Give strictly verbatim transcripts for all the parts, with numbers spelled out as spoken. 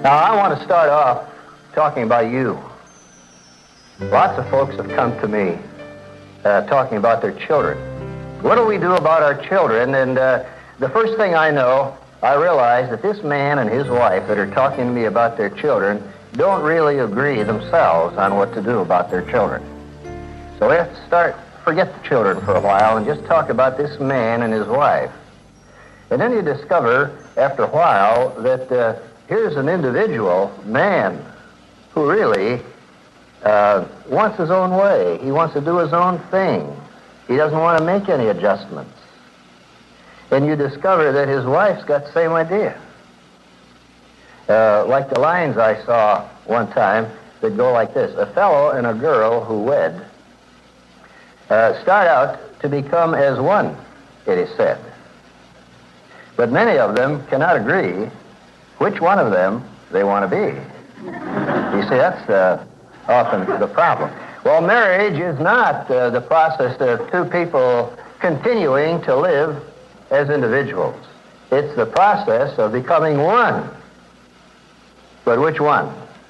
Now, I want to start off talking about you. Lots of folks have come to me uh, talking about their children. What do we do about our children? And uh, the first thing I know, I realize that this man and his wife that are talking to me about their children don't really agree themselves on what to do about their children. So we have to start, forget the children for a while and just talk about this man and his wife. And then you discover, after a while, that uh, here's an individual man who really uh, wants his own way. He wants to do his own thing. He doesn't want to make any adjustments. And you discover that his wife's got the same idea. Uh, like the lines I saw one time that go like this. A fellow and a girl who wed uh, start out to become as one, it is said. But many of them cannot agree which one of them they want to be. You see, that's uh, often the problem. Well, marriage is not uh, the process of two people continuing to live as individuals. It's the process of becoming one. But which one?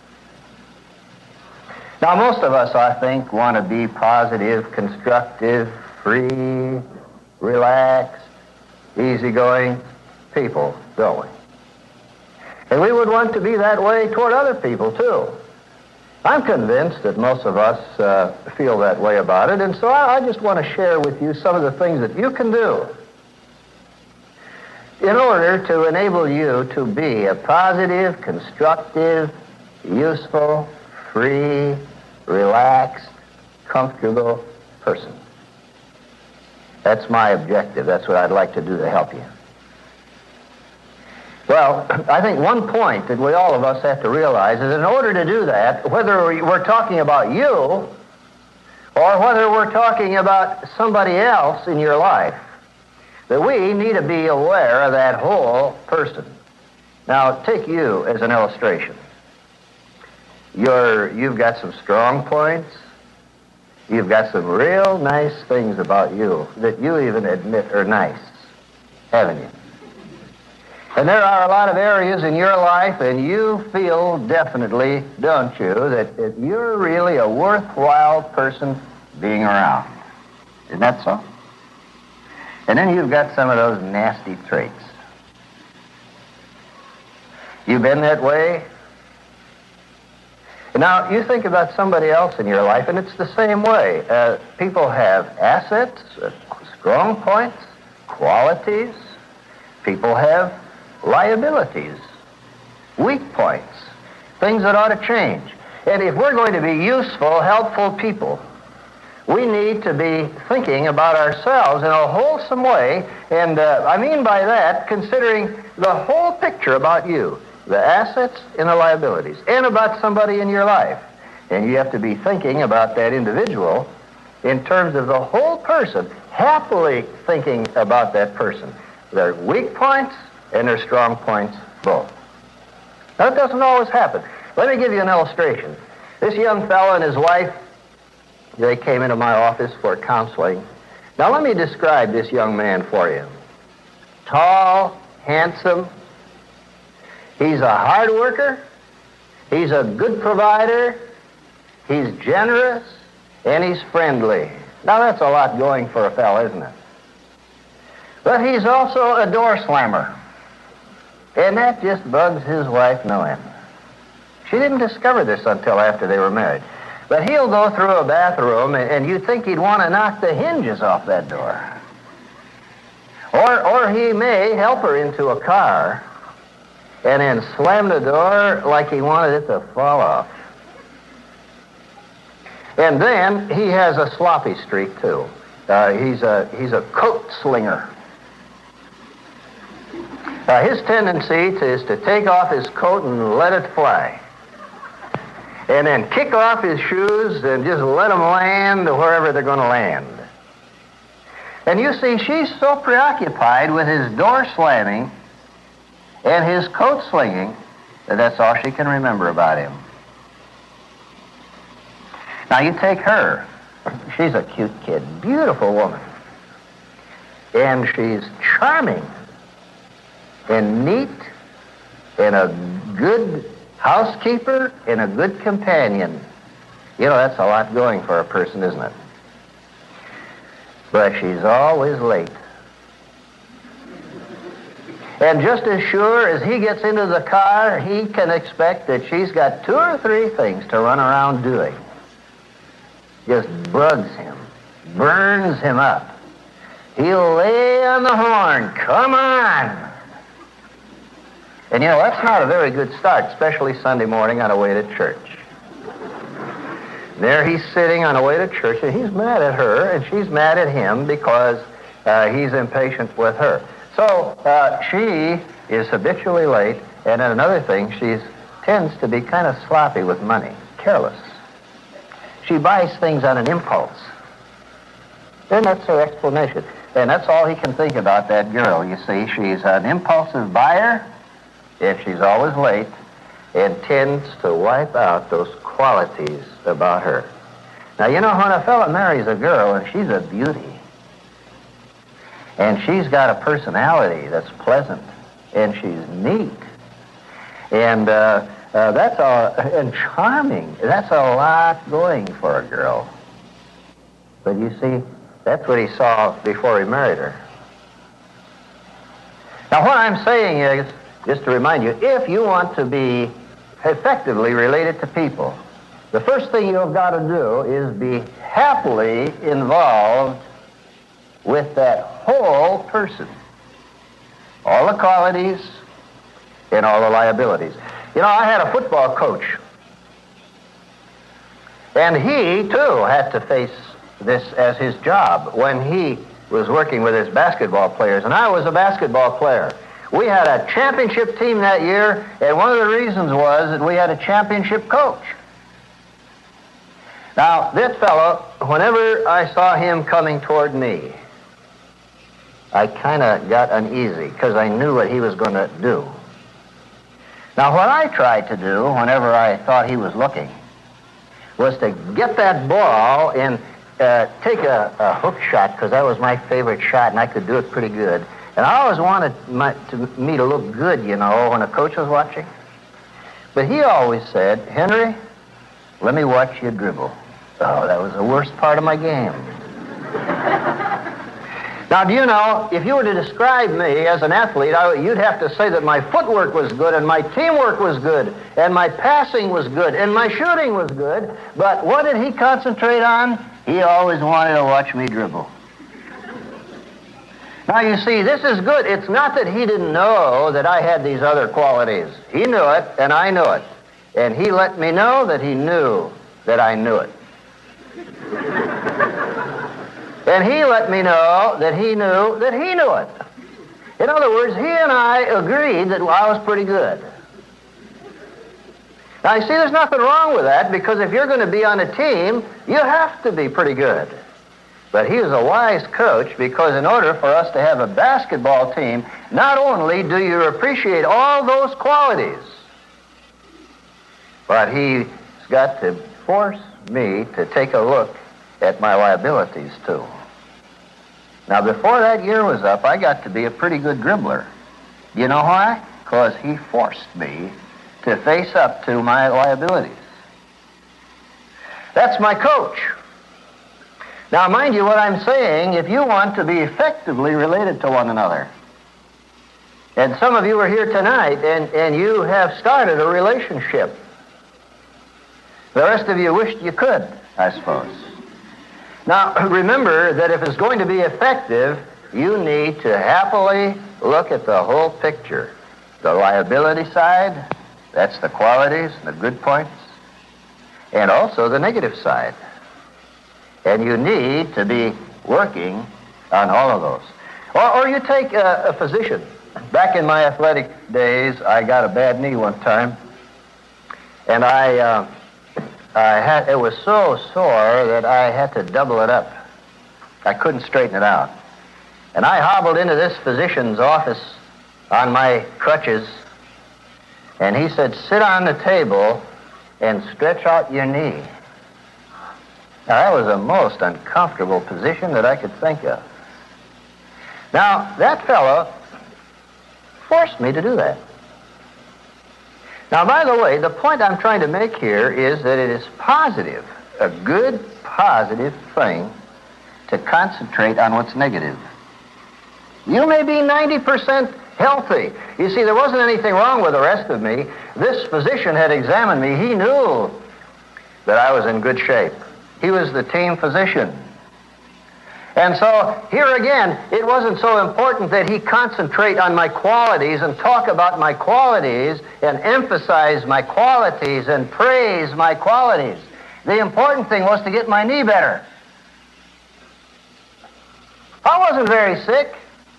Now, most of us, I think, want to be positive, constructive, free, relaxed, easygoing people, don't we? And we would want to be that way toward other people, too. I'm convinced that most of us uh, feel that way about it, and so I, I just want to share with you some of the things that you can do in order to enable you to be a positive, constructive, useful, free, relaxed, comfortable person. That's my objective. That's what I'd like to do to help you. Well, I think one point that we all of us have to realize is in order to do that, whether we're talking about you or whether we're talking about somebody else in your life, that we need to be aware of that whole person. Now, take you as an illustration. You're, you've got some strong points. You've got some real nice things about you that you even admit are nice, haven't you? And there are a lot of areas in your life, and you feel definitely, don't you, that, that you're really a worthwhile person being around. Isn't that so? And then you've got some of those nasty traits. You've been that way? Now, you think about somebody else in your life, and it's the same way. Uh, people have assets, uh, strong points, qualities. People have liabilities, weak points, things that ought to change. And if we're going to be useful, helpful people, we need to be thinking about ourselves in a wholesome way, and uh, I mean by that, considering the whole picture about you, the assets and the liabilities, and about somebody in your life. And you have to be thinking about that individual in terms of the whole person, happily thinking about that person, their weak points and their strong points both. Now, it doesn't always happen. Let me give you an illustration. This young fellow and his wife, they came into my office for counseling. Now, let me describe this young man for you. Tall, handsome. He's a hard worker. He's a good provider. He's generous. And he's friendly. Now, that's a lot going for a fellow, isn't it? But he's also a door slammer. And that just bugs his wife no end. She didn't discover this until after they were married. But he'll go through a bathroom, and you'd think he'd want to knock the hinges off that door. Or, or he may help her into a car and then slam the door like he wanted it to fall off. And then he has a sloppy streak, too. Uh, he's a, he's a coat slinger. Uh, his tendency to, is to take off his coat and let it fly. And then kick off his shoes and just let them land wherever they're going to land. And you see, she's so preoccupied with his door slamming and his coat slinging that that's all she can remember about him. Now, you take her. She's a cute kid, beautiful woman. And she's charming and neat and a good housekeeper, and a good companion. You know, that's a lot going for a person, isn't it? But she's always late. And just as sure as he gets into the car, he can expect that she's got two or three things to run around doing. Just bugs him, burns him up. He'll lay on the horn, come on. And you know, that's not a very good start, especially Sunday morning on the way to church. There he's sitting on the way to church, and he's mad at her, and she's mad at him because uh, he's impatient with her. So uh, she is habitually late, and then another thing, she tends to be kind of sloppy with money, careless. She buys things on an impulse. Then that's her explanation. And that's all he can think about, that girl. You see, she's an impulsive buyer, and she's always late, and tends to wipe out those qualities about her. Now, you know, when a fella marries a girl, and she's a beauty, and she's got a personality that's pleasant, and she's neat, and uh, uh, that's a, and charming. That's a lot going for a girl. But you see, that's what he saw before he married her. Now, what I'm saying is, just to remind you, if you want to be effectively related to people, the first thing you've got to do is be happily involved with that whole person. All the qualities and all the liabilities. You know, I had a football coach, and he, too, had to face this as his job when he was working with his basketball players, and I was a basketball player. We had a championship team that year, and one of the reasons was that we had a championship coach. Now, this fellow, whenever I saw him coming toward me, I kind of got uneasy because I knew what he was going to do. Now, what I tried to do whenever I thought he was looking was to get that ball and uh, take a, a hook shot, because that was my favorite shot, and I could do it pretty good. And I always wanted my, to, me to look good, you know, when a coach was watching. But he always said, Henry, let me watch you dribble. Oh, that was the worst part of my game. Now, do you know, if you were to describe me as an athlete, I, you'd have to say that my footwork was good, and my teamwork was good, and my passing was good, and my shooting was good. But what did he concentrate on? He always wanted to watch me dribble. Now, you see, this is good. It's not that he didn't know that I had these other qualities. He knew it, and I knew it. And he let me know that he knew that I knew it. And he let me know that he knew that he knew it. In other words, he and I agreed that I was pretty good. Now, you see, there's nothing wrong with that, because if you're going to be on a team, you have to be pretty good. But he was a wise coach, because in order for us to have a basketball team, not only do you appreciate all those qualities, but he's got to force me to take a look at my liabilities, too. Now, before that year was up, I got to be a pretty good dribbler. You know why? Because he forced me to face up to my liabilities. That's my coach. Now, mind you, what I'm saying, if you want to be effectively related to one another, and some of you are here tonight, and, and you have started a relationship. The rest of you wished you could, I suppose. Now, remember that if it's going to be effective, you need to happily look at the whole picture. The liability side, that's the qualities, the good points, and also the negative side. And you need to be working on all of those. Or, or you take a, a physician. Back in my athletic days, I got a bad knee one time, and I... Uh, I had, it was so sore that I had to double it up. I couldn't straighten it out. And I hobbled into this physician's office on my crutches, and he said, sit on the table and stretch out your knee. Now, that was the most uncomfortable position that I could think of. Now, that fellow forced me to do that. Now, by the way, the point I'm trying to make here is that it is positive, a good, positive thing to concentrate on what's negative. You may be ninety percent healthy. You see, there wasn't anything wrong with the rest of me. This physician had examined me. He knew that I was in good shape. He was the team physician. And so, here again, it wasn't so important that he concentrate on my qualities and talk about my qualities and emphasize my qualities and praise my qualities. The important thing was to get my knee better. I wasn't very sick.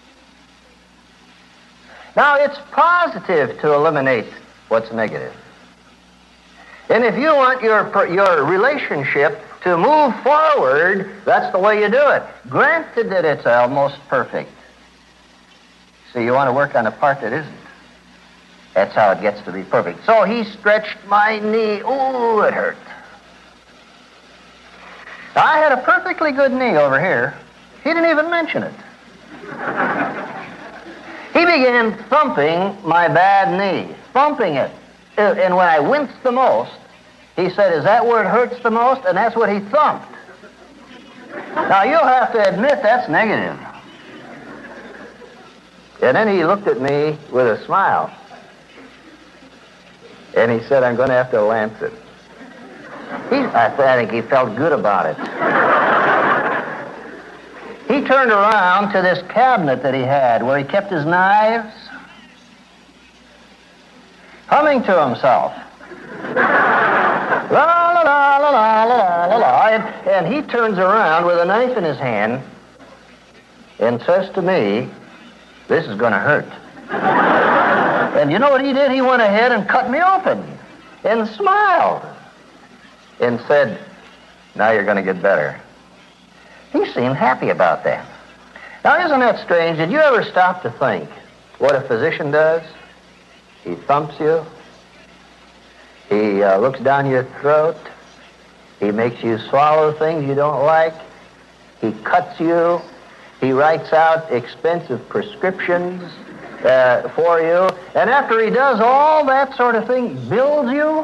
Now, it's positive to eliminate what's negative. And if you want your, your relationship to move forward, that's the way you do it. Granted that it's almost perfect. See, you want to work on a part that isn't. That's how it gets to be perfect. So he stretched my knee. Ooh, it hurt. Now, I had a perfectly good knee over here. He didn't even mention it. He began thumping my bad knee, thumping it. And when I winced the most, he said, "Is that where it hurts the most?" And that's what he thumped. Now, you'll have to admit that's negative. And then he looked at me with a smile. And he said, "I'm going to have to lance it." He, I think he felt good about it. He turned around to this cabinet that he had where he kept his knives, humming to himself. La la la la la la la la. And, and he turns around with a knife in his hand and says to me, "This is going to hurt." And you know what he did? He went ahead and cut me open and smiled and said, "Now you're going to get better." He seemed happy about that. Now, isn't that strange? Did you ever stop to think what a physician does? He thumps you. He uh, looks down your throat. He makes you swallow things you don't like. He cuts you. He writes out expensive prescriptions uh, for you. And after he does all that sort of thing, bills you.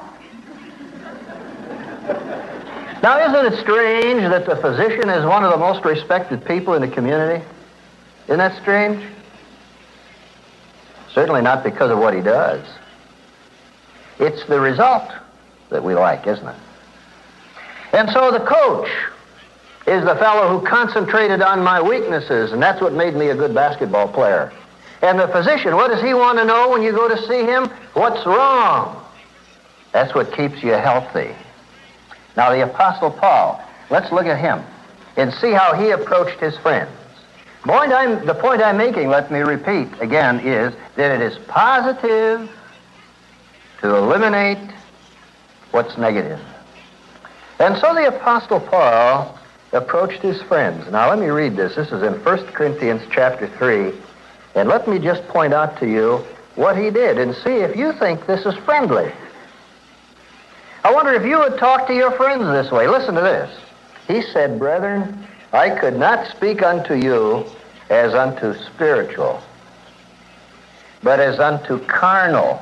Now, isn't it strange that the physician is one of the most respected people in the community? Isn't that strange? Certainly not because of what he does. It's the result that we like, isn't it? And so the coach is the fellow who concentrated on my weaknesses, and that's what made me a good basketball player. And the physician, what does he want to know when you go to see him? What's wrong? That's what keeps you healthy. Now, the Apostle Paul, let's look at him and see how he approached his friends. Point I'm, the point I'm making, let me repeat again, is that it is positive to eliminate what's negative. And so the Apostle Paul approached his friends. Now, let me read this. This is in First Corinthians chapter three. And let me just point out to you what he did and see if you think this is friendly. I wonder if you would talk to your friends this way. Listen to this. He said, "Brethren, I could not speak unto you as unto spiritual, but as unto carnal,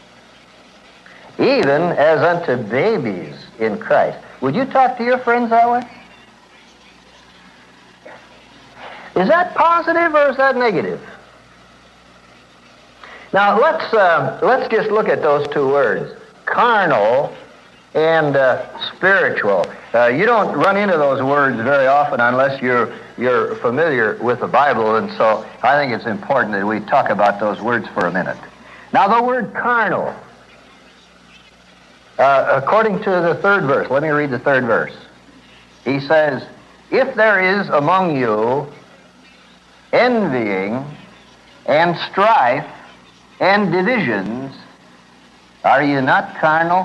even as unto babies in Christ." Would you talk to your friends that way? Is that positive or is that negative? Now, let's, uh, let's just look at those two words, carnal and uh, spiritual. Uh, you don't run into those words very often unless you're you're familiar with the Bible, and so I think it's important that we talk about those words for a minute. Now, the word carnal, uh, according to the third verse, let me read the third verse. He says, "If there is among you envying and strife and divisions, are you not carnal?"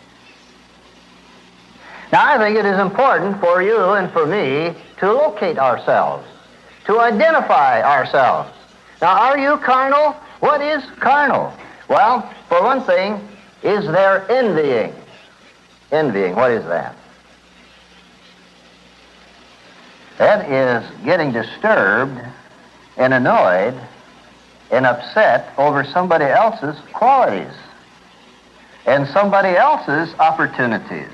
Now, I think it is important for you and for me to locate ourselves, to identify ourselves. Now, are you carnal? What is carnal? Well, for one thing, is there envying? Envying, what is that? That is getting disturbed and annoyed and upset over somebody else's qualities. and somebody else's opportunities.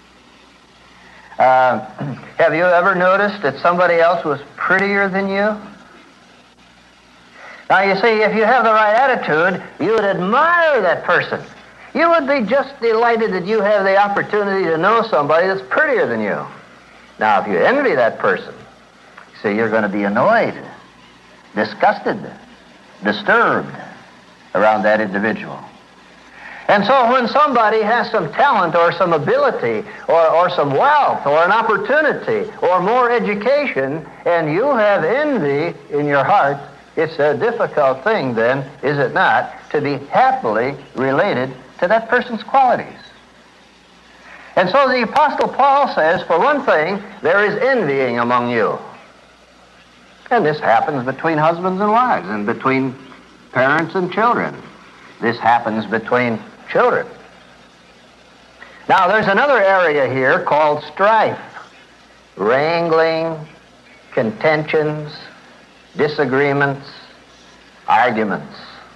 Uh, have you ever noticed that somebody else was prettier than you? Now, you see, if you have the right attitude, you would admire that person. You would be just delighted that you have the opportunity to know somebody that's prettier than you. Now, if you envy that person, see, you're going to be annoyed, disgusted, disturbed around that individual. And so when somebody has some talent or some ability or, or some wealth or an opportunity or more education and you have envy in your heart, it's a difficult thing then, is it not, to be happily related to that person's qualities. And so the Apostle Paul says, for one thing, there is envying among you. And this happens between husbands and wives and between parents and children. This happens between children. Now, there's another area here called strife, wrangling, contentions, disagreements, arguments.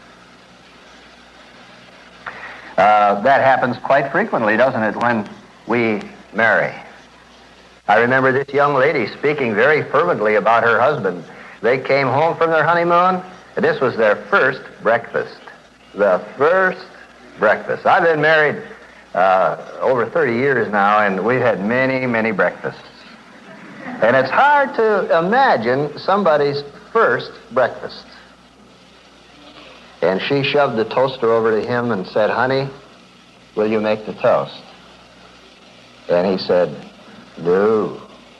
Uh, that happens quite frequently, doesn't it, when we marry? I remember this young lady speaking very fervently about her husband. They came home from their honeymoon, and this was their first breakfast. The first breakfast. I've been married uh, over thirty years now, and we've had many, many breakfasts. And it's hard to imagine somebody's first breakfast. And she shoved the toaster over to him and said, honey, will you make the toast? And he said, no.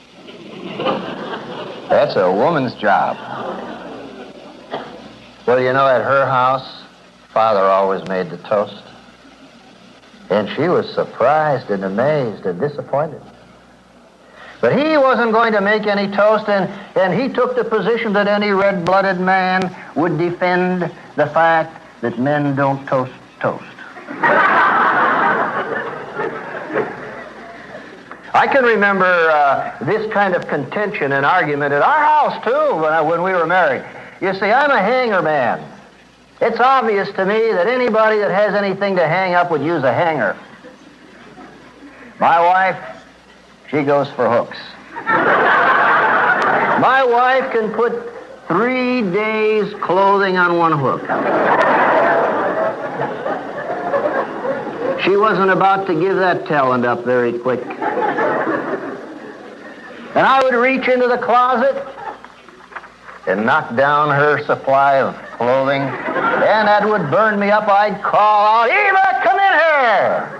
That's a woman's job. Well, you know, at her house, Father always made the toast. And she was surprised and amazed and disappointed. But he wasn't going to make any toast, and, and he took the position that any red-blooded man would defend the fact that men don't toast toast. I can remember uh, this kind of contention and argument at our house, too, when, I, when we were married. You see, I'm a hanger man. It's obvious to me that anybody that has anything to hang up would use a hanger. My wife, she goes for hooks. My wife can put three days' clothing on one hook. She wasn't about to give that talent up very quick. And I would reach into the closet and knock down her supply of clothing, and that would burn me up. I'd call out, Eva, come in here!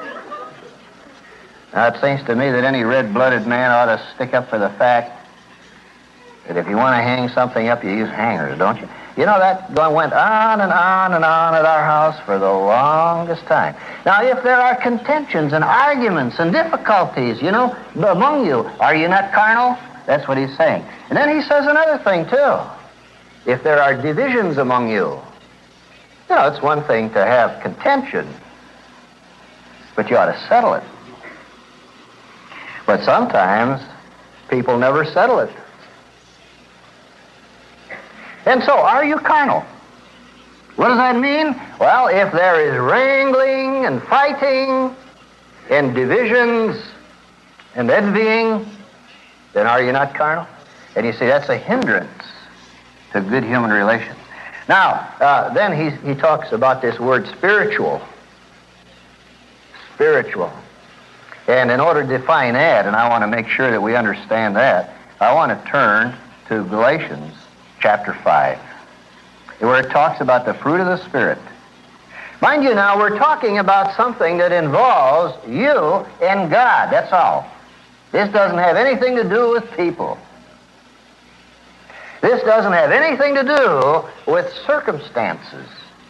Now, it seems to me that any red-blooded man ought to stick up for the fact that if you want to hang something up, you use hangers, don't you? You know, that went on and on and on at our house for the longest time. Now, if there are contentions and arguments and difficulties, you know, among you, are you not carnal? That's what he's saying. And then he says another thing, too. If there are divisions among you, you know, it's one thing to have contention, but you ought to settle it. But sometimes people never settle it. And so, are you carnal? What does that mean? Well, if there is wrangling and fighting and divisions and envying, then are you not carnal? And you see, that's a hindrance to good human relations. Now, uh, then he, he talks about this word spiritual. Spiritual. And in order to define that, and I want to make sure that we understand that, I want to turn to Galatians chapter five, where it talks about the fruit of the Spirit. Mind you now, we're talking about something that involves you and God, that's all. This doesn't have anything to do with people. This doesn't have anything to do with circumstances.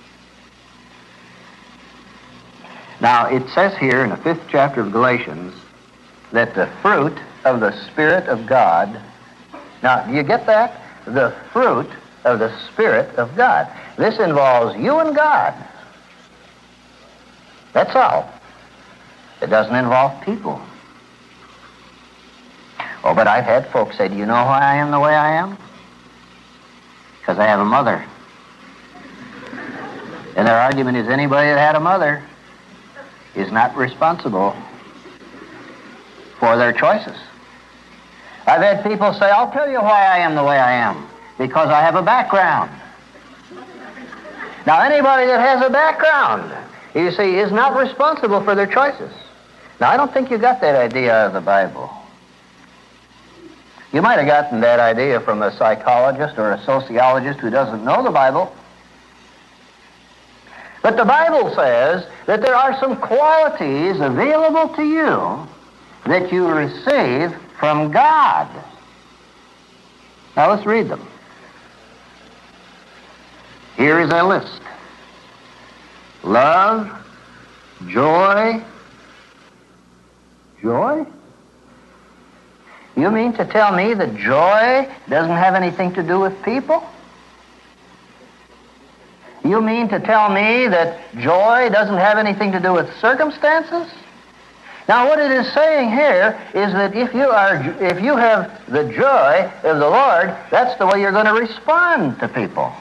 Now, it says here in the fifth chapter of Galatians that the fruit of the Spirit of God, now, do you get that? The fruit of the Spirit of God. This involves you and God. That's all. It doesn't involve people. Oh, but I've had folks say, do you know why I am the way I am? Because I have a mother. And their argument is anybody that had a mother is not responsible for their choices. I've had people say, I'll tell you why I am the way I am, because I have a background. Now, anybody that has a background, you see, is not responsible for their choices. Now, I don't think you got that idea out of the Bible. You might have gotten that idea from a psychologist or a sociologist who doesn't know the Bible. But the Bible says that there are some qualities available to you that you receive from God. Now let's read them. Here is a list. Love, joy. Joy? You mean to tell me that joy doesn't have anything to do with people? You mean to tell me that joy doesn't have anything to do with circumstances? Now, what it is saying here is that if you are, if you have the joy of the Lord, that's the way you're going to respond to people.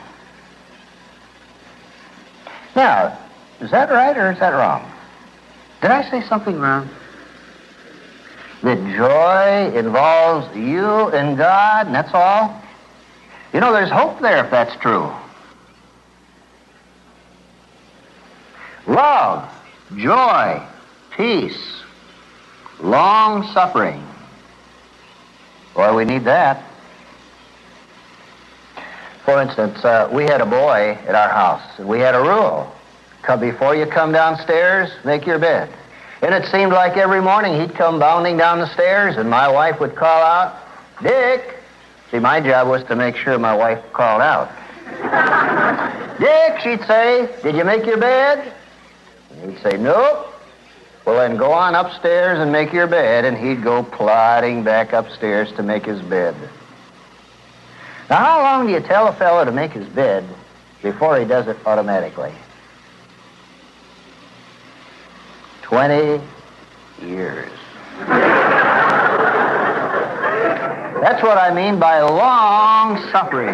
Now, is that right or is that wrong? Did I say something wrong? That joy involves you and God, and that's all? You know, there's hope there if that's true. Love, joy, peace, long-suffering. Boy, we need that. For instance, uh, we had a boy at our house, and we had a rule. Come, before you come downstairs, make your bed. And it seemed like every morning he'd come bounding down the stairs, and my wife would call out, Dick. See, my job was to make sure my wife called out. Dick, she'd say, did you make your bed? And he'd say, nope. Well, then go on upstairs and make your bed, and he'd go plodding back upstairs to make his bed. Now, how long do you tell a fellow to make his bed before he does it automatically? Twenty years. That's what I mean by long suffering.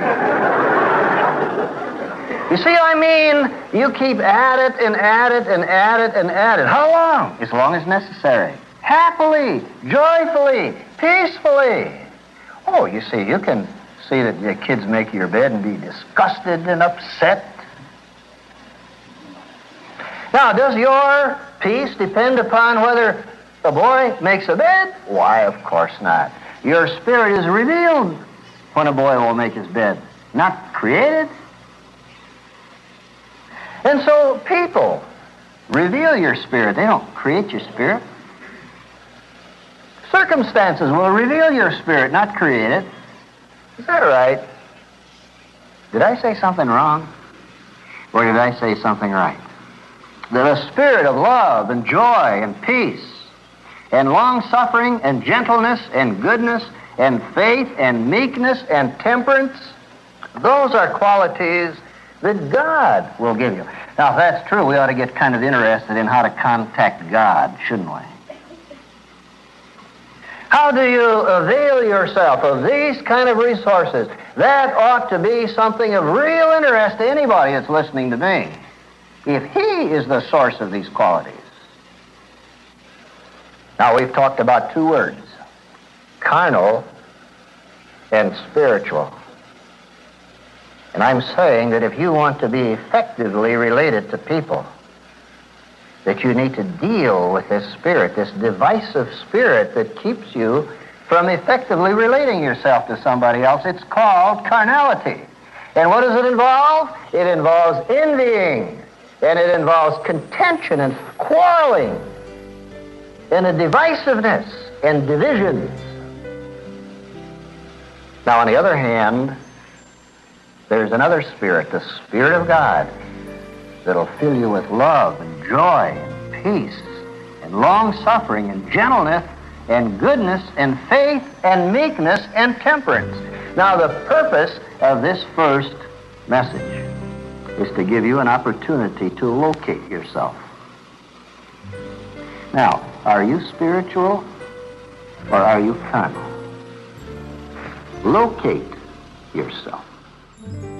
You see, I mean, you keep at it and at it and at it and at it. How long? As long as necessary. Happily, joyfully, peacefully. Oh, you see, you can see that your kids make your bed and be disgusted and upset. Now, does your peace depend upon whether a boy makes a bed? Why, of course not. Your spirit is revealed when a boy will make his bed, not created. And so people reveal your spirit. They don't create your spirit. Circumstances will reveal your spirit, not create it. Is that right? Did I say something wrong? Or did I say something right? That a spirit of love and joy and peace and long-suffering and gentleness and goodness and faith and meekness and temperance, those are qualities that God will give you. Now, if that's true, we ought to get kind of interested in how to contact God, shouldn't we? How do you avail yourself of these kind of resources? That ought to be something of real interest to anybody that's listening to me. If He is the source of these qualities. Now, we've talked about two words, carnal and spiritual. And I'm saying that if you want to be effectively related to people, that you need to deal with this spirit, this divisive spirit that keeps you from effectively relating yourself to somebody else. It's called carnality. And what does it involve? It involves envying, and it involves contention and quarreling, and a divisiveness and divisions. Now, on the other hand, there's another spirit, the Spirit of God, that'll fill you with love and joy and peace and long-suffering and gentleness and goodness and faith and meekness and temperance. Now, the purpose of this first message is to give you an opportunity to locate yourself. Now, are you spiritual or are you carnal? Locate yourself.